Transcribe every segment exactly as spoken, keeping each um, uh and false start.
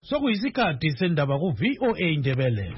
sokuyisikhathi sendaba ku V O A Indebele.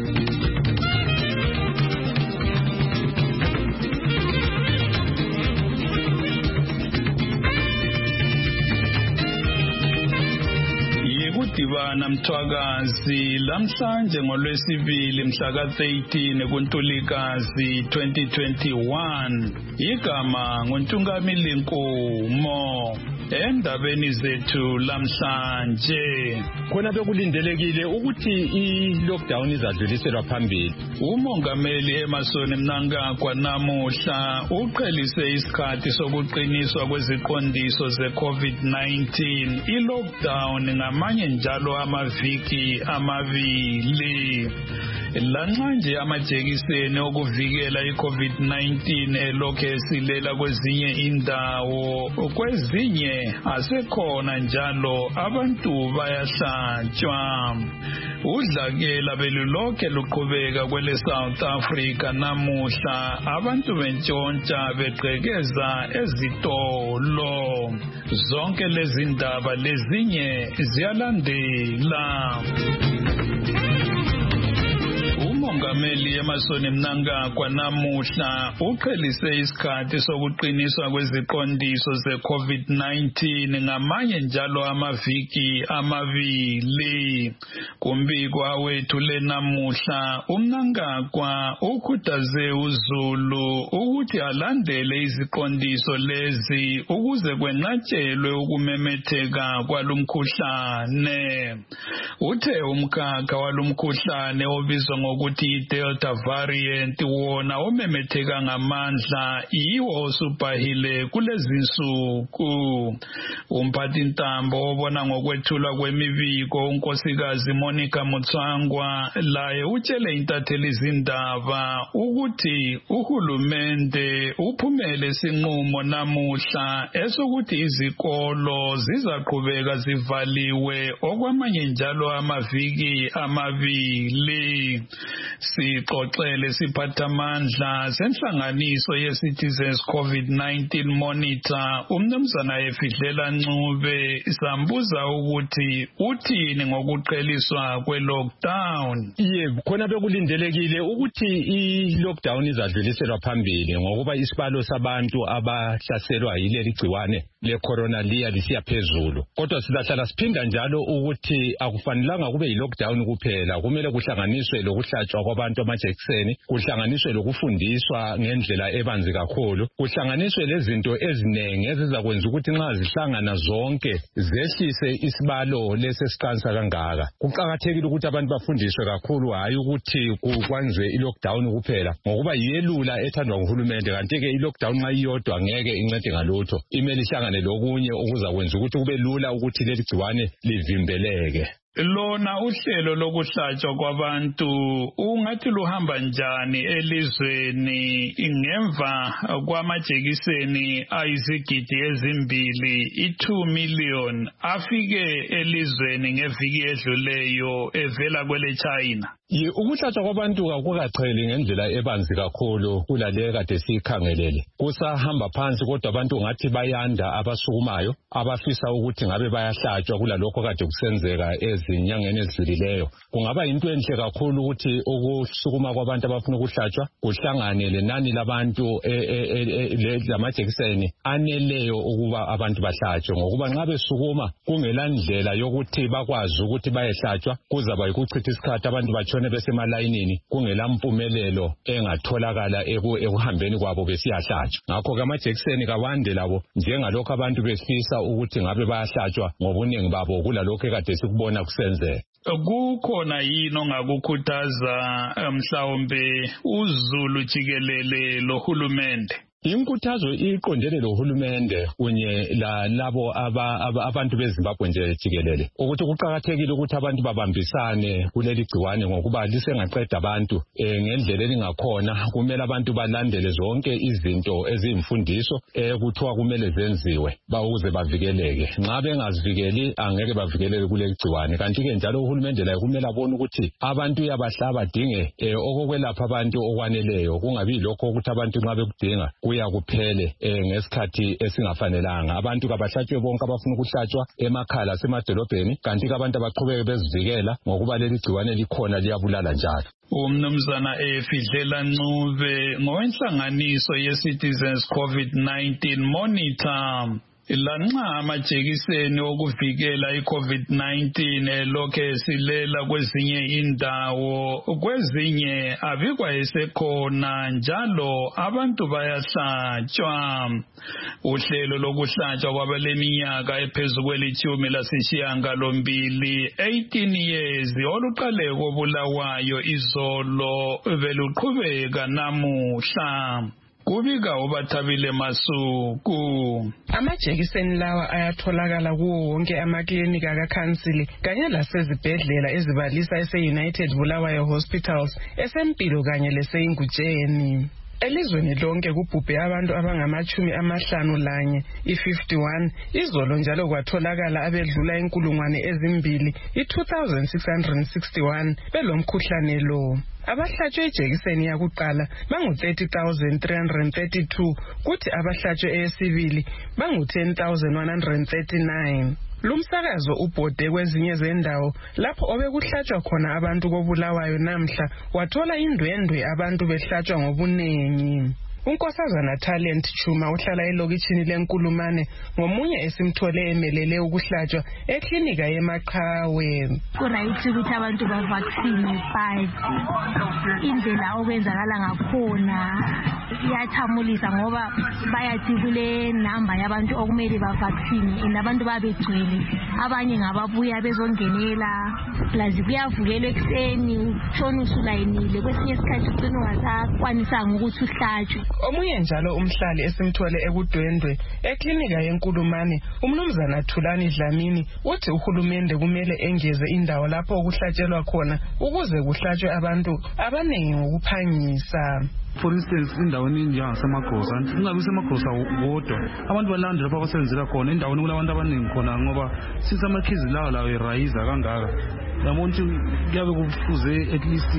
Dibana Mthwakazi lamhlanje ngolwesibili mhla ka thirteen kuNtulikazi twenty twenty-one igama nguNtungamili Nkumo. Endabeni zethu lamhlanje khona bekulindelekile ukuthi i-lockdown izadluliselwa phambili. Umongameli Emmerson Mnangagwa namuhla uqhelise isikhathi sokuqiniswa kweziqondiso ze-COVID nineteen i-lockdown ngamanye njalo amaviki amabili. Lanxanje amajekiseni okuvikela i-COVID nineteen elokhu esilela kwezinye indawo, kwezinye asekhona njalo abantu bayahlatshwa. Udlakela belulokhe luqhubeka kwele South Africa namuhla abantu bentshontsha begqekeza ezitolo. Zonke lezi ndaba lezinye ziyalandela. Umongameli Emmerson Mnangagwa namuhla uqhelise isikhathi sokuqiniswa kweziqondiso ze-COVID nineteen ngamanye njalo amaviki amabili. Kumbiko wethu lenamuhla uMnangagwa ukhuthaze uZulu ukuthi alandele iziqondiso lezi ukuze kwenqatshelwe ukumemetheka kwalomkhuhlane. Uthe umkhakha walomkhuhlane obizwa ngokuthi i-Delta variant wona omemetheka ngamandla yiwo osubhahile kulezi nsuku. Umphathintambo obona ngokwethulwa kwemibiko unkosikazi Monica Mutswangwa laye utshele intatheli izindaba ukuthi uhulumende uphumele isinqumo namuhla esokuthi izikolo zizaqhubeka zivaliwe okwamanye njalo amaviki amabili. Sixoxele siphathamandla senhlanganiso ye-Citizens COVID nineteen Monitor umnumzana Efidlela Ncube sambuza ukuthi uthini ngokuqheliswa kwe-lockdown. Yebo, khona bekulindelekile ukuthi i-lockdown izadluliselwa phambili ngokuba isibalo sabantu abahlaselwa yileli gciwane le-corona liya lisiya phezulu. Kodwa sizahlala siphinda njalo ukuthi akufanelanga kube yi-lockdown kuphela, kumele kuhlanganiswe lokuhlatshwa kwabantu amajekiseni, kuhlanganiswe lokufundiswa ngendlela ebanzi kakhulu, kuhlanganiswe lezinto eziningi ezizakwenza ukuthi nxa zihlangana zonke zehlise isibalo lesesiqansa kangaka. Kuqakathekile ukuthi abantu bafundiswe kakhulu, hayi ukuthi kwenziwe i-lockdown kuphela ngokuba yiyelula ethandwa nguhulumende, kanti-ke i-lockdown nxa iyodwa ngeke incede ngalutho, imele ihlangane lokunye okuzakwenza ukuthi kube lula ukuthi leli gciwane livimbeleke. Lona uhlelo lokuhlatshwa kwabantu ungathi luhamba njani elizweni ngemva kwamajekiseni ayizigidi ezimbili i-two million afike elizweni ngeviki edluleyo evela kwele China? Ye ukuhlatshwa kwabantu akukaqheli ngendlela ebanzi kakhulu kulale kade sikhangelele. Kusahamba phansi kodwa abantu ngathi bayanda abasukumayo abafisa ukuthi ngabe bayahlatshwa kulalokho kade kusenzeka ezinyangeni ezidlulileyo. Kungaba into enhle kakhulu ukuthi ukusukuma kwabantu abafuna ukuhlatshwa kuhlangane lenani labantu lamajekiseni aneleyo ukuba abantu bahlatshwe, ngokuba nxa besukuma kungela ndlela yokuthi bakwazi ukuthi bayehlatshwa kuzaba yikuchitha isikhathi abantu batshone besemalayinini kungela mpumelelo engatholakala ekuhambeni kwabo besiyahlatshwa. Ngakho ke amajekiseni kawande labo njengalokho abantu befisa ukuthi ngabe bayahlatshwa ngobuningi babo kulalokho kade sikubona kusenzeka. Kukhona yini ongakukhuthaza mhlawumbe uZulu jikelele lohulumende? Inkuthazo iqondene lohulumende kunye labo abantu beZimbabwe nje jikelele ukuthi kuqakathekile ukuthi abantu babambisane kuleli gciwane ngokuba lisengaqeda abantu ngendlela elingakhona. Kumele abantu balandele zonke izinto eziyimfundiso ekuthiwa kumele zenziwe ukuze bavikeleke. Nxa bengazivikeli angeke bavikeleke kuleli gciwane. Kanti-ke njalo uhulumende laye kumele abone ukuthi abantu uyabahlaba badinge okokwelapha abantu okwaneleyo, kungabi lokho ukuthi abantu nxa bekudinga kubuya kuphele ngesikhathi esingafanelanga. Abantu kabahlatshwe bonke abafuna ukuhlatshwa emakhaya lasemadolobheni, kanti abantu abaqhubeke bezivikela ngokuba leli gciwane likhona liyabulala njalo. Umnumzana Efidlela Ncube ngowenhlanganiso ye-Citizens COVID nineteen Monitor. Lanxa amajekiseni okuvikela i-COVID nineteen elokhe silela kwezinye indawo, kwezinye abikwa esekhona njalo abantu bayahlatshwa. Uhlelo lokuhlatshwa kwabaleminyaka ephezu kwelitshumi lasishiyagalombili eighteen years oluqale koBulawayo izolo beluqhubeka namuhla. Kubika uBathabile Masuku. Amajekiseni lawa ayatholakala kuwo wonke amaklinika kakhansili kanye lasezibhedlela ezibalisa ese-United Bulawayo Hospitals, eseMpilo kanye lese-Ingutsheni. Elizweni lonke kubhubhe abantu abangamachumi amahlanu lanye, i-fifty-one, izolo njalo kwatholakala abedlula inkulungwane ezimbili, i-two thousand six hundred sixty-one, belomkhuhlane lo. Abahlatshwe ijekiseni yakuqala bangu-thirty thousand three hundred thirty-two, kuthi abahlatshwe eyesibili bangu-ten thousand one hundred thirty-nine. Lumsakazo ubhode kwezinye zendawo lapho obekuhlatshwa khona abantu koBulawayo namhla wathola indwendwe abantu behlatshwa ngobunengi. Unkosazana Talent Chuma uhlala elokitshini leNkulumane ngomunye esimthole emelele ukuhlatshwa eklinika yeMaqhawe. Kuright ukuthi abantu ba vaccine five. Indlela okwenzakala ngakhona iyathamulisa ngoba bayathi kule number yabantu okumele ba vaccine nabantu babegcwele, abanye ngababuya bezongenela plazi kuyavukela ekseni utshona usulayinile, kwesinye isikhathi ugcina ungasakwanisanga ukuthi uhlatshwe. Omunye njalo umhlali esimthole ekudwendwe eklinika yeNkulumane, umnumzana Thulani Dlamini, uthi uhulumende kumele engeze indawo lapho ukuhlatshelwa khona ukuze kuhlatshwe abantu abanengi ngokuphangisa. For instance, indaweni enjengasemagosa, kungabi semagosa wodwa, abantu balanda lapho abasebenzela khona, endaweni kulabantu abaningi khona ngoba since amakhizi lawo lawo erayiza kangaka, yabona ukuthi kuyabe kufuze at least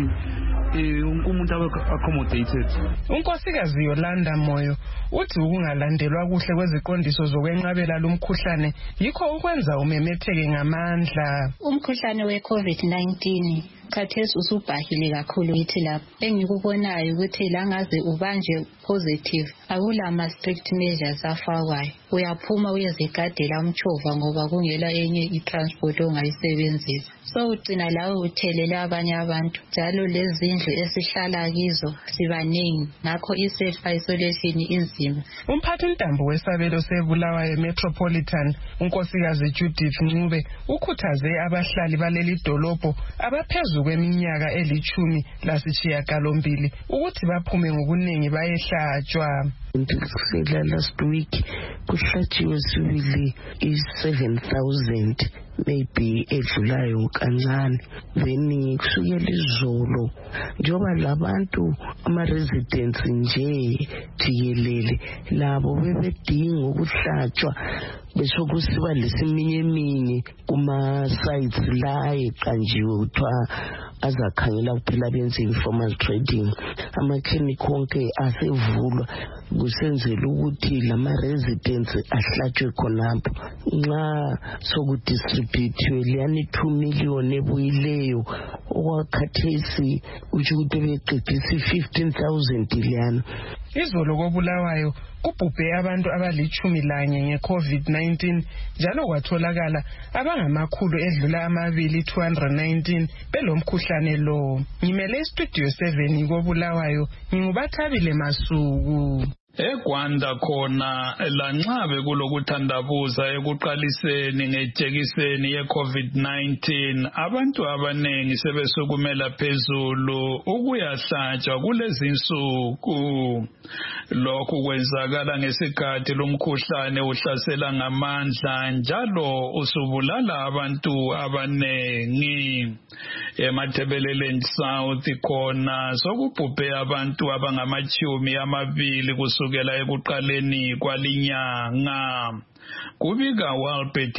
umuntu abe accommodated. Unkosikazi Yolanda Moyo uthi ukungalandelwa kuhle kweziqondiso zokwenqabela lumkhuhlane yikho ukwenza umemetheke ngamandla. Umkhuhlane we-COVID nineteen khathesi usubhahile kakhulu yithi lapho. Engikubonayo ukuthi langaze ubanje positive akula ama strict measures afakwayo. Uyaphuma uyezigadela umchova ngoba kungela enye i-transport ongayisebenzisa. So ugcina lawe uthelela abanye abantu. Njalo lezindlu esihlala kizo sibaningi, ngakho i-self isolation inzima. Umphathi Ntambo wesabelo seBulawayo Metropolitan, unkosikazi Judith Ncube, ukhuthaze abahlali baleli dolobho abaphezu kweminyaka elitshumi lasishiyagalombili ukuthi baphume ngokuningi bayehlatshwa. Kusela last week kuhlatshiwe sibili i-seven thousand maybe edlulayo kancane, then kusukela izolo njoba labantu ama-residents nje jikelele labo bebedinga ukuhlatshwa bese kusiba lesiminye eminye kuma-sites la eqanjiwe kuthiwa azakhangela kuphela benze informal trading. Amaklinikhi onke asevulwa kusenzela ukuthi lama-residents ahlatshwe khonapho. Nxa sokudistributhiwe liyani two million ebuyileyo okwakhathesi utsho ukuthi beqedisa i-fifteen thousand liyana. Izolo koBulawayo kubhubhe abantu abalitshumi lanye nge-COVID nineteen njalo kwatholakala abangamakhulu edlula amabili two hundred nineteen belomkhuhlane lo. Ngimele istudio seven koBulawayo, nginguBathabile Masuku. EGwanda khona lanxa bekulokuthandabuza ekuqaliseni ngejekiseni ye-COVID nineteen, abantu abanengi sebesukumela phezulu ukuyahlatshwa kulezi nsuku. Lokhu kwenzakala ngesikhathi lomkhuhlane uhlasela ngamandla njalo usubulala abantu abanengi. EMatabeleland South khona sokubhubhe abantu abangamachumi amabili kusukela ekuqaleni kwalinyanga. kubika Walbert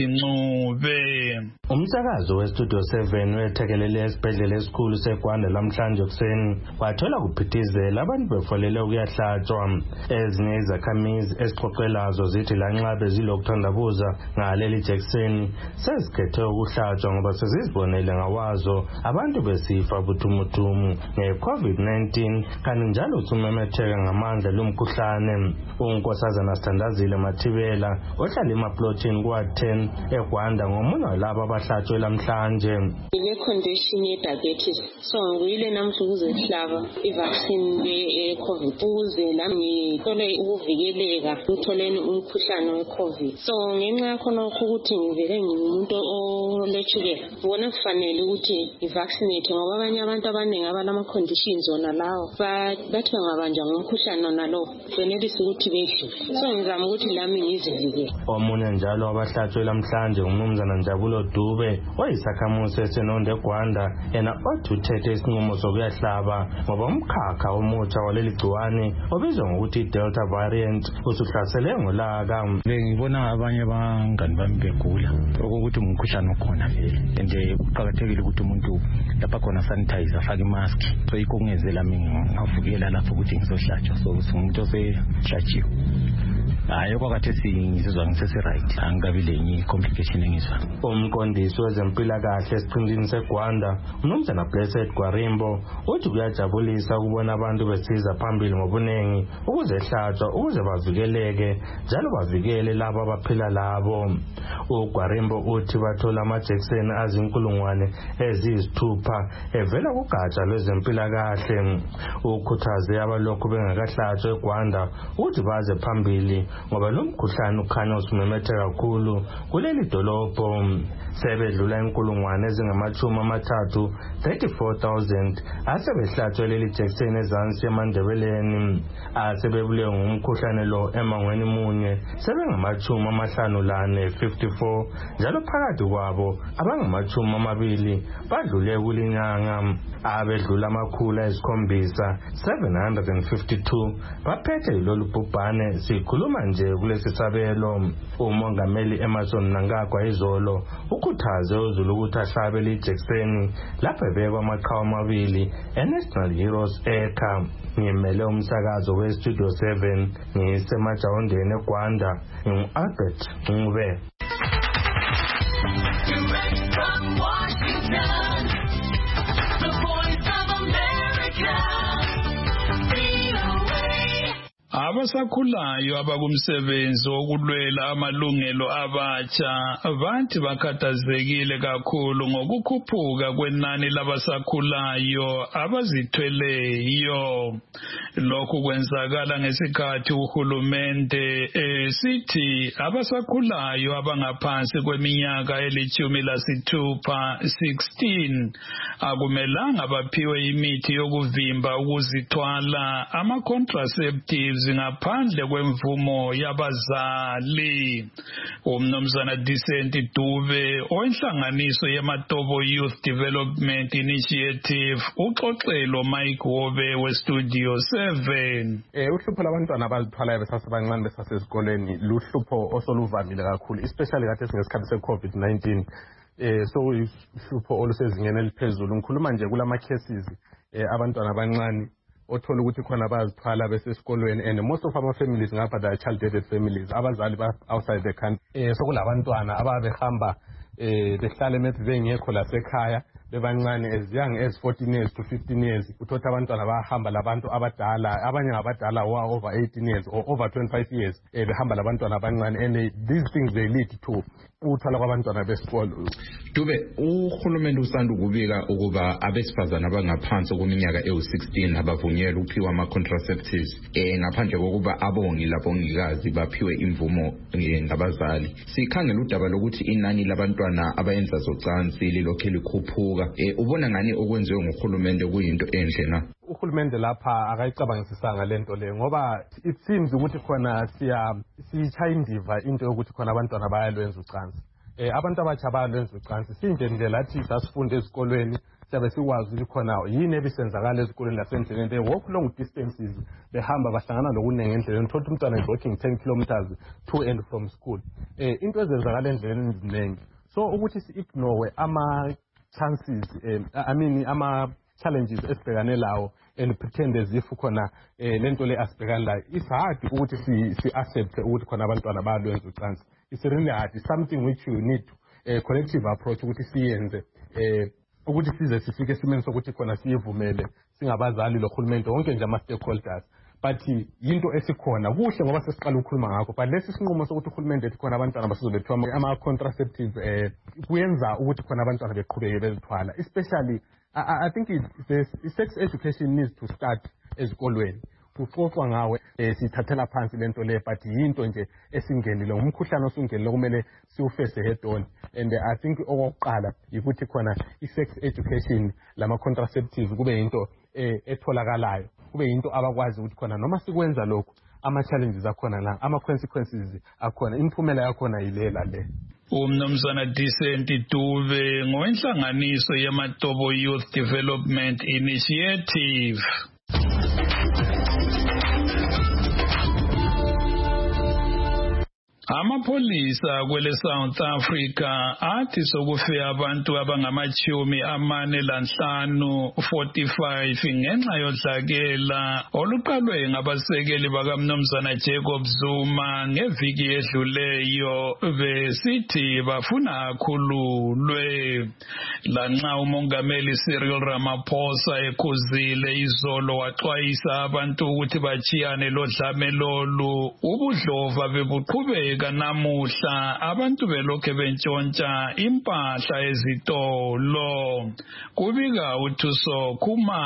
Ncube. Umsakazo weStudio seven wethekelele esibhedlela esikhulu seGwanda lamhlanje kuseni wathola kuphithizela abantu befolele ukuyahlatshwa. Ezinye izakhamizi esixoxelazo zithi lanxa bezilokuthandabuza ngaleli jekiseni sezikhethe ukuhlatshwa ngoba sezizibonele ngawazo abantu besifa buthumuthum nge-COVID nineteen kanti njalo sumemetheka ngamandla lomkhuhlane. uNkosazana Sithandazile Mathibela ohlala emaplotini kwa ten eGwanda ngomunye walabo abahlatshwe lamhlanje. Ile condition ye diabetes so ngiyile namhla ukuzehlaba i-vaccine ye-COVID ukuze lami ngithole ukuvikeleka utholeni umkhuhlane we-COVID. So ngenxa yakho nokho ukuthi ngivele ngimuntu olechukela ubona kufanele ukuthi i-vaccinate ngoba abanye abantu abaningi abalama conditions ona lawo bathi bangabanjwa ngumkhuhlane ona lo benelisa ukuthi bedlule. So ngizama ukuthi lami ngizivikele. Omunye njalo abahlatshwe lamhlanje uMnumzana Njabulo Dube oyisakhamuzi esenonde eGwanda yena othi uthethe isinqumo sokuyahlaba ngoba umkhakha omutsha waleli gciwane obizwa ngokuthi Delta variant usuhlasele ngolaka. Ngibona abanye abangani bami begula ukuthi umkhuhlane okhona vele nje kuqhakathekile ukuthi umuntu lapha khona sanitizer afake imask so yikho kungenzela mina ngavukela lapho ukuthi ngizohlatshwa so umuntu osehlatshiwe. Hayi kwakhathesi ngizizwa ngisese right angikabi lenye complication engizwa. Umqondisi wezempilakahle esiqhingini seGwanda uMnumzana Blessed Gwarimbo uthi kuyajabulisa ukubona abantu besiza phambili ngobunengi ukuze hlatshwa ukuze bavikeleke njalo bavikele labo abaphila labo. uGwarimbo uthi bathola amajekiseni azinkulungwane eziyisithupha evela kugatsha lwezempilakahle. Ukhuthaze abalokhu bengakahlatshwa eGwanda uthi baze phambili ngoba lo mkhuhlane ukhanya usumemetheka kakhulu kuleli dolobho. Sebedlula inkulungwane ezingamachumi amathathu thirty-four thousand asebehlatshwe leli jekiseni ezansi eMandebeleni. Asebebulewe ngumkhuhlane lo emangweni munye sebengamachumi amahlanu lane fifty-four njalo phakathi kwabo abangamachumi amabili badlule kulinyanga. Abedlula amakhulu ayisikhombisa seven hundred fifty-two baphethe lolu bhubhane. Sikhuluma nje kulesi sabelo. Umongameli Emerson Mnangagwa izolo ukhuthaze uZulu ukuthi ahlabe lijekiseni lapho ebekwa amaqhawe amabili eNational Heroes Acre. Ngimele umsakazo weStudio seven ngisemajawondeni eGwanda ngu-Albert Ncube. Abasakhulayo abakumsebenzi wokulwela amalungelo abatsha bathi bakhathazekile kakhulu ngokukhuphuka kwenani labasakhulayo abazithweleyo. Lokhu kwenzakala ngesikhathi uhulumende esithi abasakhulayo abangaphansi kweminyaka elithumi lasithupha sixteen akumelanga baphiwe imithi yokuvimba ukuzithwala ama-contraceptives ngaphandle kwemvumo yabazali. uMnumzana Decent Dube owenhlanganiso yeMatobo Youth Development Initiative uxoxelo Mike Wobe weStudio seven. Eh uhlupho labantwana abazithwalayo besasebancane besasesikoleni luhlupho osoluvamile kakhulu especially kade singesikhathi seCovid nineteen. Eh so uhlupho olusezingeni eliphezulu. Ngikhuluma nje kulama cases eh abantwana abancane othola ukuthi khona bazithwala besesikolweni and most of our families ngapha the child-dated families abazali ba outside the country. Eh sokulabantwana ababehamba eh behlala emethi bengekho lasekhaya bebancane as young as fourteen years to fifteen years. Uthola abantwana bahamba labantu abadala abanye ngabadala over eighteen years or over twenty-five years eh behamba labantwana abancane and these things they lead to uthola kwabantwana besikolo. Dube uhulumende usanda ukubika ukuba abesifazana abangaphansi kweminyaka ewu sixteen abavunyelwe ukuphiwa ama contraceptives eh ngaphandle kokuba abongi labongikazi baphiwe imvumo ngabazali. Sikhangela udaba lokuthi inani labantwana abayenza zocansi lilokhe likhuphuka. Eh ubona ngani okwenziwe nguhulumende kuyinto enhle na? Uhulumende lapha akayicabangisisanga lento le ngoba it seems ukuthi khona siya sichayindiva into yokuthi khona abantwana bayalwenza ucansi. eh abantu abatsha balenza ucansi sinje nje lathi sasifunda ezikolweni siyabe sikwazi ukuthi khona yini ebisenzakala ezikolweni lasendleleni they walk long distances behamba bahlangana lokunenge endleleni thola umntwana is walking ten kilometers to and from school eh into ezenzakala endleleni eziningi so ukuthi si ignore ama chances eh, I mean ama challenges esibhekane lawo and pretend as if khona eh lento le asibhekana la it's hard ukuthi si si accept ukuthi khona abantwana balwenza ucansi it's really hard it's something which you need a collective approach ukuthi siyenze eh ukuthi size sifike esimeni sokuthi khona siyivumele singabazali lokhulumente wonke nje ama stakeholders but into esikhona kuhle ngoba sesiqala ukukhuluma ngakho but lesi sinqumo sokuthi ukhulumente ethi khona abantwana basizobethwa ama contraceptives eh kuyenza ukuthi khona abantwana beqhubeke bezithwala especially I, I think it, the sex education needs to start ezikolweni kuxoxwa ngawe eh sithathela phansi lento le but yinto nje esingenile umkhuhlane osungenile kumele siufese head on and uh, I think okokuqala ukuthi khona i-sex education lama contraceptives kube yinto eh etholakalayo kube yinto abakwazi ukuthi khona noma sikwenza lokho ama challenges akhona la ama consequences akhona imphumela yakhona ilela le umnumzana Decent Dube ngowenhlanganiso yamatobo Youth Development Initiative. Amapolisa kwele South Africa athi sokufe abantu abangamachumi amane lanhlanu forty-five ngenxa yodlakela oluqalwe ngabasekeli bakamnumzana Jacob Zuma ngeviki edluleyo besithi bafuna akhululwe lanxa umongameli Cyril Ramaphosa ekhuzile izolo waxwayisa abantu ukuthi bachiyane lodlame lolu ubudlova bebuqhubeka namuhla abantu belokhe bentshontsha impahla ezitolo kubika uthuso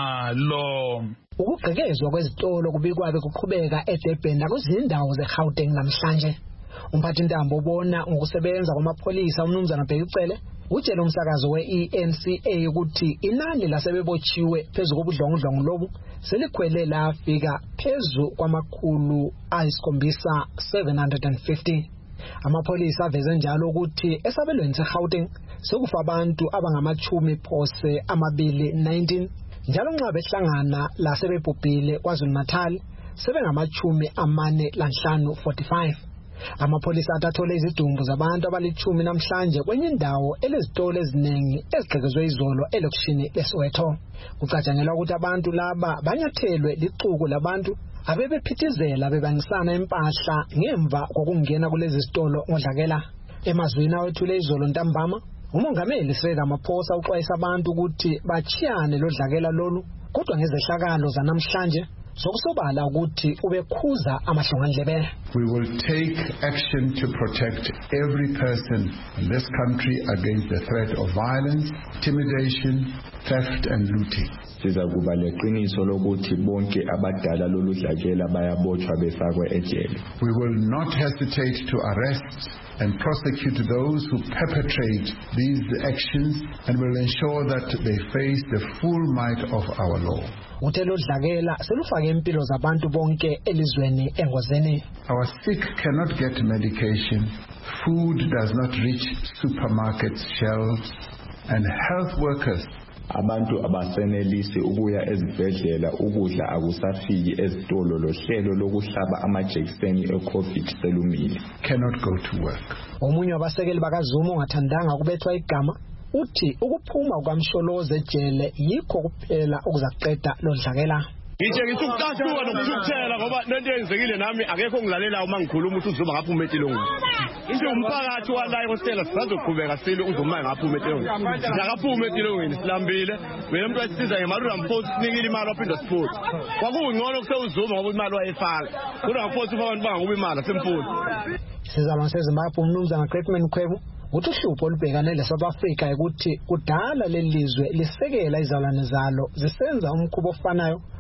Khumalo. Ukugqekezwa kwezitolo kubikwabe kuqhubeka eDurban nakuzindawo zeGauteng namhlanje. Umphathintambo ubona ngokusebenza kwamapholisa umnumzana Bhekicele utshela umsakazo we-E N C A ukuthi inani lasebebotshiwe phezu kobudlongudlongo lobu selikhwele lafika phezu kwamakhulu ayisikhombisa seven hundred fifty. Amapholisa aveze njalo ukuthi esabelweni seGauteng sekufa abantu abangamachumi phose amabili nineteen njalo nxa behlangana lasebebhubhile KwaZulu Natal sebengamachumi amane lanhlanu forty-five. Amapolisa atathole izidumbu zabantu abalichumi namhlanje kwenye indawo elezitolo eziningi ezigqekezwe izolo elokishini leSoweto. Kucatshangelwa ukuthi abantu laba banyathelwe lixuku labantu abebephithizela bebangisana impahla ngemva kokungena kulezi zitolo ngodlakela. Emazwini awethule izolo ntambama umongameli Cyril Ramaphosa uxwayisa abantu ukuthi bachiyane lodlakela lolu kodwa ngezehlakalo zanamhlanje sokusobala ukuthi ubekhuza amahlongandlebe. We will take action to protect every person in this country against the threat of violence, intimidation, theft and looting. Siza kuba leqiniso lokuthi bonke abadala lolu dlakela bayabotshwa befakwe ejele. We will not hesitate to arrest and prosecute those who perpetrate these actions and will ensure that they face the full might of our law. Utelo dlakela selufake impilo zabantu bonke elizweni engozeni. Our sick cannot get medication, food does not reach supermarket shelves, and health workers abantu abasenelisi ukuya ezibhedlela ukudla akusafiki ezitolo lohlelo lokuhlaba amajekiseni eCovid selumile cannot go to work. Omunye wabasekeli bakaZuma ongathandanga kubethwa igama uthi ukuphuma kwamsholoze ejele yikho kuphela okuzaqeda lodlakela. Ngithe ngithi ukuqashuka nokuthukuthela ngoba lento yenzekile nami akekho ngilalela uma ngikhuluma ukuthi uZuma ngaphuma etilongweni. Nje umphakathi wala eHostela sizoqhubeka sile uZuma ngaphuma etilongweni. Ngakaphuma etilongweni silambile. Wena umuntu wayisiza ngemarula mfowethu sinikile imali waphinda siphutha. Kwakungcono kuse uZuma ngoba imali wayefaka. Kodwa ngafowethu abantu bangakuba imali asemfundo. Sizalwane seZimbabwe umnumzana Greatman Khwebu uthi uhlupho olubhekane leSouth Africa ukuthi kudala lelizwe lisekela izalwane zalo zisenza umkhubo ofanayo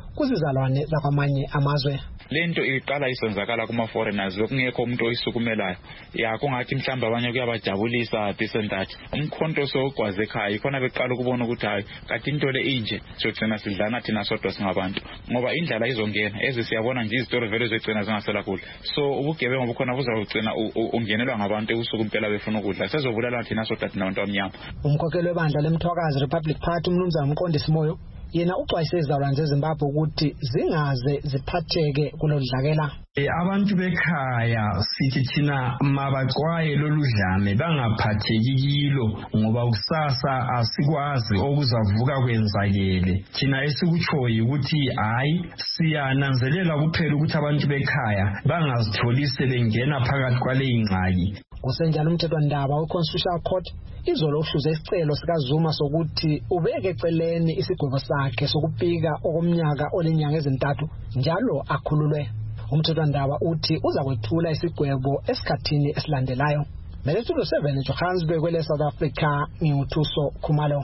kuzizalwane zakwamanye amazwe. Lento iqala isenzakala kuma foreigners lokungekho umuntu oyisukumelayo ya kungathi mhlamba abanye kuyabajabulisa disendathi umkhonto sogwaze ekhaya ikhona beqala ukubona ukuthi hayi kati into le inje sogcina sidlana thina sodwa singabantu ngoba indlala izongena eze siyabona nje izitori vele zogcina zingasela kudla so ubugebengu bukhona buzawugcina ungenelwa ngabantu ebusuku impela befuna ukudla sezobulala thina sodwa thina abantu abamnyama. Umkhokheli webandla leMthwakazi Republic Party umnumzana Mqondisi Moyo yena uxwayise izizalwane zeZimbabwe ukuthi zingaze ziphatheke kulodlakela. Abantu bekhaya sithi thina mabaxwaye loludlame bangaphatheki kilo ngoba kusasa asikwazi okuzavuka kwenzakele. Thina esikutshoyo ukuthi hayi siyananzelela kuphela ukuthi abantu bekhaya bangazitholi sebengena phakathi kwale ingxaki. Kusenjalo umthethwandaba we-Constitutional Court izolo uhluze isicelo sikaZuma sokuthi ubeke eceleni isigwebo sakhe sokupika okomnyaka olenyanga ezintathu njalo akhululwe. Umthethwandaba uthi uza kwethula isigwebo esikhathini esilandelayo. Melethulo seven Johannesburg kwele South Africa ngiwuthuso Khumalo.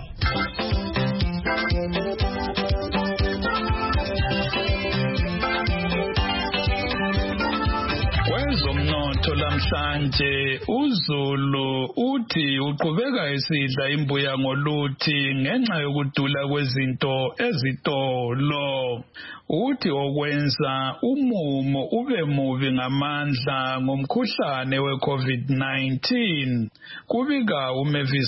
Kwezomnotho lamhlanje uZulu uthi uqhubeka esidla imbuya ngoluthi ngenxa yokudula kwezinto ezitolo. Uthi okwenza umumo ube mubi ngamandla ngomkhuhlane we-COVID nineteen kubika uMavis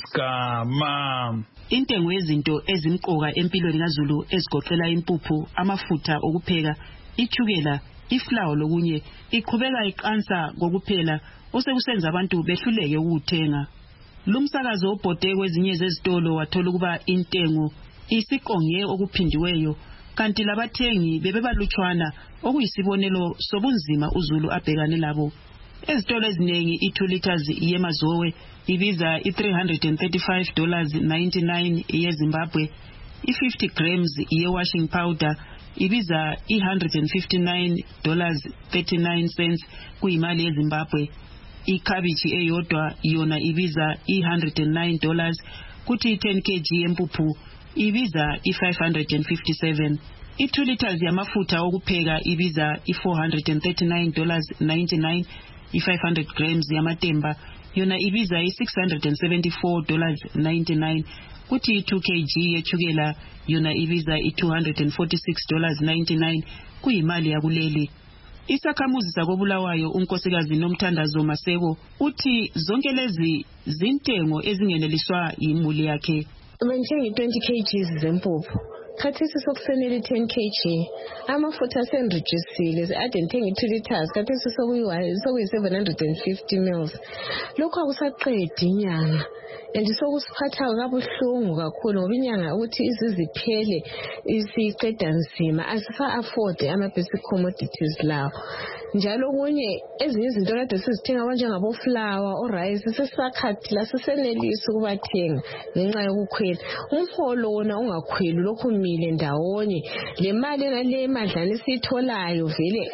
Gama. Intengo yezinto ezimqoka empilweni kaZulu ezigoqela impuphu, amafutha okupheka, ichukela, iflour lokunye iqhubeka iqansa ngokuphela osekusenza abantu behluleke ukuthenga. Lumsakazo obhode kwezinye zezitolo wathola ukuba intengo isiqonge okuphindiweyo kanti labathengi bebebalutshwana okuyisibonelo sobunzima uZulu abhekane labo. Ezitolo eziningi i-two liters yemazowe ibiza i-three hundred thirty-five dollars ninety-nine yeZimbabwe, i-fifty grams ye-washing powder ibiza one hundred fifty-nine dollars thirty-nine cents kuyimali yeZimbabwe. Ikhabichi eyodwa yona ibiza one hundred nine dollars kuthi ten kilograms yempuphu ibiza i-five hundred fifty-seven. I-two liters yamafutha okupheka ibiza i-four hundred thirty-nine dollars ninety-nine. I-five hundred grams yamatemba yona ibiza i-six hundred seventy-four dollars ninety-nine. Kuthi i-two kilograms yechukela yona ibiza i-two hundred forty-six dollars ninety-nine kuyimali yakuleli. Isakhamuzi sakobulawayo unkosikazi Nomthandazo Maseko uthi zonke lezi zintengo ezingeneliswa imuli yakhe. Bengithenga twenty kilograms zempuphu. Khathesi sokusenele ten kilograms. Amafutha senreducile ade ngithenga two liters khathesi sokuyi sokuyi seven hundred fifty milliliters. Lokho akusaqedi inyanga. And sokusiphatha kabuhlungu kakhulu ngoba inyanga ukuthi iziziphele isiqeda nzima asifa afford ama basic commodities lawo. Njalo kunye ezinye izinto kade sizithenga kanjengabo flour o rice sesakhathi la sisenelisa ukubathenga ngenxa yokukhwela. Umholo wona ungakhweli lokho mile ndawonye le mali nale madlana isitholayo vele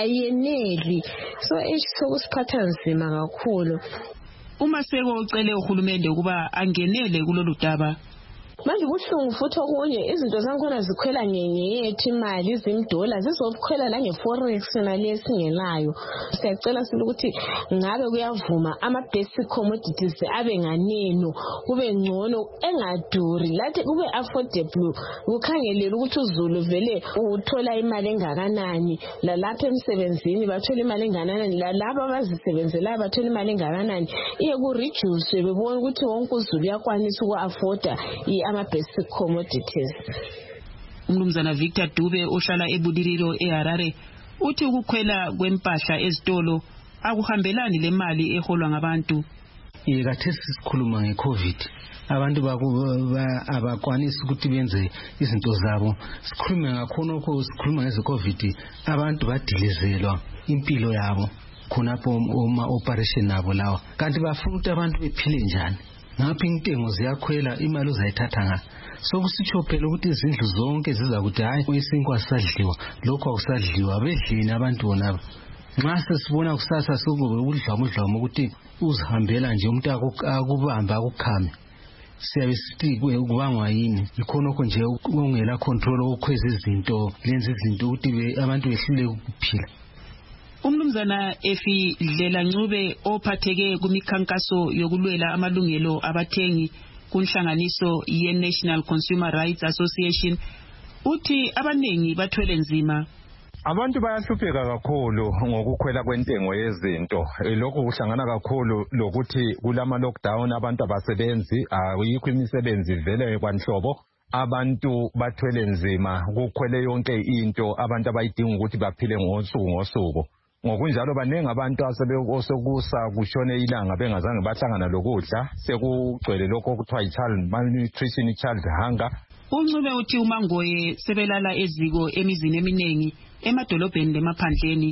ayeneli so sokusiphatha nzima kakhulu. Umaseko ucele uhulumende ukuba angenele kulolu daba. Manje kuhlungu futhi okunye izinto zankhona zikhwela ngenyethu imali izimdola zizokhwela la ngeforex nalesingelayo. Siyacela sile ukuthi ngabe kuyavuma ama basic commodities abe nganeno kube ngcono engaduri lathi kube affordable ukhangelela ukuthi uZulu vele uthola imali engakanani la lapha emsebenzini bathola imali engakanani la laba abazisebenzela bathola imali engakanani iye ku reduce bebona ukuthi wonke uZulu yakwanisa uku afforda ama-basic commodities. Umnumzana Victor Dube ohlala eBudiriro eHarare uthi ukukhwela kwempahla ezitolo akuhambelani le mali eholwa ngabantu. Yekathesi sikhuluma ngeCovid abantu abakwanisi ukuthi benze izinto zabo. Sikhuluma ngakhona lokho sikhuluma ngeCovid abantu badilizelwa impilo yabo khonapho uma operation nabo lawa kanti bafuna ukuthi abantu bephile njani. Ngapha intengo ziyakhwela imali uzayithatha nga sokusitsho phela ukuthi izindlu zonke ziza kuthi hayi isinkwa sisadliwa lokho akusadliwa bedlini abantu bonaba nxa sesibona kusasa sokube ukudla umdlamo ukuthi uzihambela nje umuntu akubamba akukhame siyabe sithi kubangwa yini ikhonokho nje ungela control ukukhweza izinto lenze izinto ukuthi abantu behlule ukuphila. Umnumzana Efi Dlela Ncube ophatheke kumikhankaso yokulwela amalungelo abathengi kunhlanganiso ye-National Consumer Rights Association uthi abanengi bathwele nzima. Abantu bayahlupheka kakhulu ngokukhwela kwentengo yezinto. Lokho kuhlangana kakhulu lokuthi kulama lockdown abantu abasebenzi ayikho imisebenzi vele kwanhlobo. Abantu bathwele nzima kukhwele yonke into abantu abayidinga ukuthi baphile ngosuku ngosuku. Ngokunjalo baningi abantu asebekusa kushone ilanga bengazange bahlangana lokudla sekugcwele lokho okuthiwa i-child malnutrition, child hunger. Uncube uthi uMangoye sebelala eziko emizini eminingi emadolobheni lemaphandleni.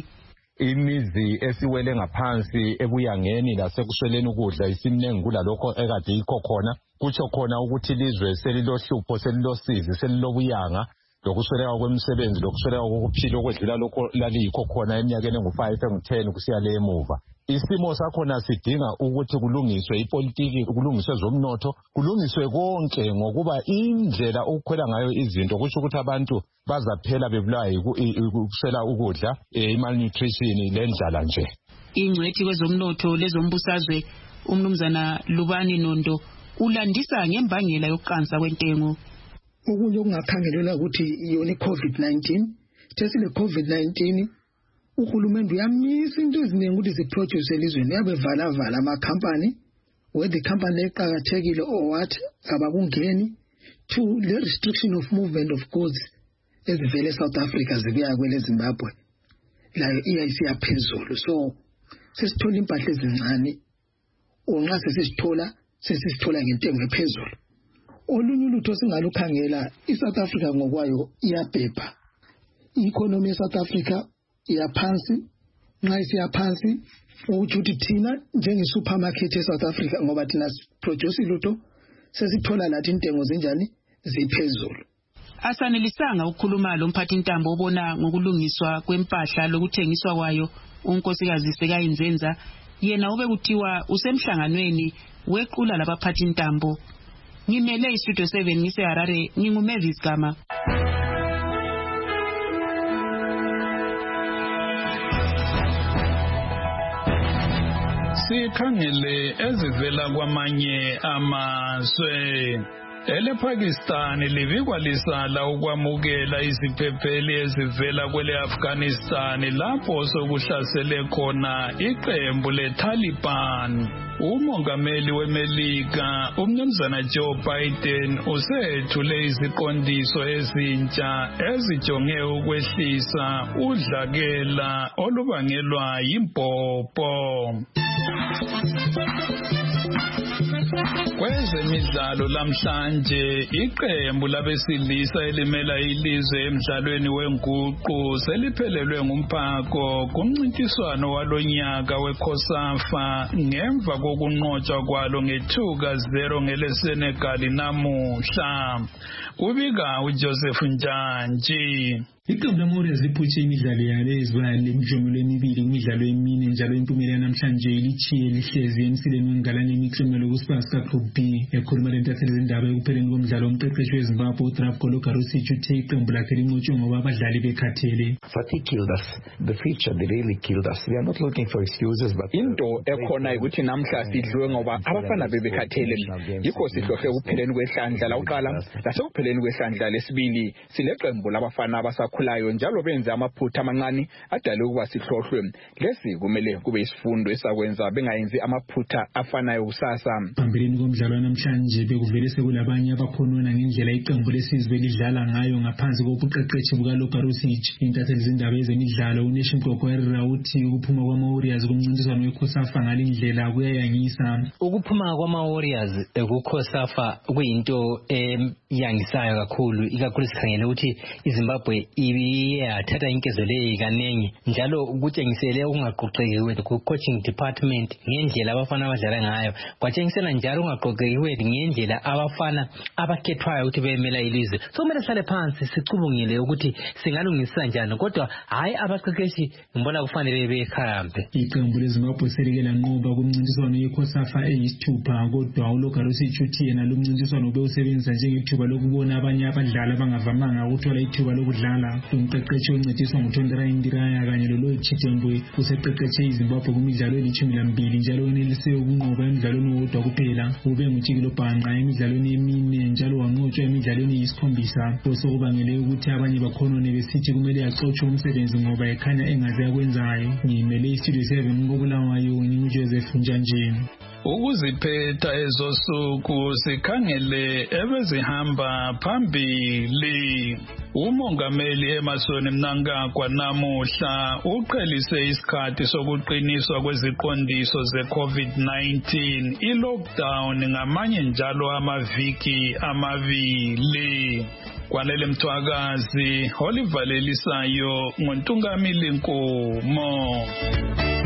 Imizi esiwele ngaphansi ebuyangeni lasekusweleni ukudla isimnengi kulalokho ekade yikho khona. Kutsho khona ukuthi ilizwe selilohlupho selilosizi selilobuyanga lokusweleka kwemisebenzi lokusweleka kokuphila okwedlula lokho laliyikho khona eminyakeni engu-five engu-ten kusiya le emuva. Isimo sakhona sidinga ukuthi kulungiswe ipolitiki, kulungiswe zomnotho, kulungiswe konke ngokuba indlela ukukhwela ngayo izinto kusho ukuthi abantu bazaphela bebulawa ukuswela ukudla, i-malnutrition lendlala nje. Ingcwethi kwezomnotho lezombusazwe umnumzana Lubani Nondo ulandisa ngembangela yokuqansa kwentengo. Okunye okungakhangelelwa ukuthi yona i-COVID nineteen, thesile COVID nineteen uhulumende uyamisa into eziningi ukuthi ziproduce elizweni yabe vala vala amakhampani whether company eqhakathekile or what abakungeni. Two, the restriction of movement of goods ezivele South Africa zibuya kwele Zimbabwe la iyayisi yaphezulu, so sesithola impahla ezincane onqa sesithola sesithola ngentengo ephezulu. Olunye ulutho singalukhangela iSouth Africa ngokwayo iyabhebha. I-economy eSouth Africa iyaphansi, nxa isiyaphansi ukuthi thina njenge-supermarket eSouth Africa ngoba thina produce ilutho sesithola lathi intengo zinjani ziphezulu. Asanelisanga ukukhuluma lo mphathintambo obona ngokulungiswa kwempahla lokuthengiswa kwayo unkosikazi Sekayinzenza, yena ube kuthiwa usemhlanganweni wequla labaphathintambo. Ngimele iStudio seven ngise Harare, nginguMavis Gama. Sikhangele ezivela kwamanye amazwe. ElePakistan livikwalisala ukwamukela iziphepheli ezivela kwele Afghanistan lapho sokuhlasele khona iqembu leTaliban. Umongameli weMelika umnumzana Joe Biden usethule iziqondiso ezintsha ezijonge ukwehlisa udlakela olubangelwa yimbhobho. Kwezemidlalo lamhlanje iqembu labesilisa elimela ilizwe emidlalweni wenguqu seliphelelwe ngumphako kumncintiswano walonyaka weCOSAFA ngemva kokunqotshwa kwalo ngethuka zero ngeleSenegal namuhla. Kubika uJoseph Njantshi. Iqembu lamaWarriors liphuthe imidlalo yalo ezibala lemijomelo emibili kumidlalo emine njalo impumela yanamhlanje ilithiye lihlezi emsileni wengalane imiklomelo kuSpasa Group B. Ekhuluma lentatheli zindaba ekupheleni komdlalo umqeqeshi weZimbabwe uDraf Gologarosic uthe iqembu lakhe linqotshwe ngoba abadlali bekhathele. Fatigue killed us. The feature they really killed us. We are not looking for excuses, but into ekhona ukuthi namhla sidliwe ngoba abafana bebekhathele. Yikho sihlohle kupheleni kwehlandla lawuqala lasekupheleni kwehlandla lesibili sileqembu labafana abasa khulayo njalo benze amaphutha amancane adale ukuba sihlohlwe. Lesi kumele kube isifundo esakwenza bengayenzi amaphutha afanayo kusasa. Phambili komdlalo namhlanje bekuvele sekulabanye abakhonona ngendlela iqembu lesizwe lidlala ngayo ngaphansi kobuqeqeshi bukaLogarosic. Intatheli zindaba ezemidlalo uNation Kokwera uthi ukuphuma kwamaWarriors kumncintiswano weCOSAFA ngalindlela kuyayangisa. Ukuphuma kwamaWarriors kuCOSAFA kuyinto eyangisayo kakhulu, ikakhulu sikhangele ukuthi iZimbabwe iyathatha inkezelo kaningi njalo kutshengisele ukungaqoqeki ku coaching department ngendlela abafana abadlala ngayo. Kwatshengisela njalo ungaqoqekiwe ngendlela abafana abakhethwayo ukuthi bemela ilizwe. So kumele sale phansi sicubungile ukuthi singalungisa njani, kodwa hayi abaqeqeshi ngibona kufanele bekhambe. Iqembu leZimbabwe selike lanqoba kumncintiswano yeCOSAFA eyisithupha, kodwa uLogalo Sichuthi yena lumncintiswano bewusebenzisa njengethuba lokubona abanye abadlali abangavamanga ukuthola ithuba lokudlala. Umqeqeshi oncediswa nguThondera Indiraya kanye loLoyd Chitembwe useqeqeshe iZimbabwe kumidlalo elithumi lambili njalo wenelise ukunqoba emidlalweni owodwa kuphela. Ube nguTshikilo Bhanqa emidlalweni emine njalo wanqotshwa emidlalweni eyisikhombisa, osokubangele ukuthi abanye bakhonone besithi kumele axotshwe umsebenzi ngoba ekhanya engaze akwenzayo. Ngimele iStudio seven koBulawayo nginguJoseph Njanjeni. Ukuziphetha ezosuku sikhangele ebezihamba phambili. Umongameli Emmerson Mnangagwa namuhla uqhelise isikhathi sokuqiniswa kweziqondiso ze-COVID nineteen, i-lockdown ngamanye njalo amaviki amabili. Kwanele Mthwakazi, Oliver Lelisayo, ngoNtungamili Nkomo.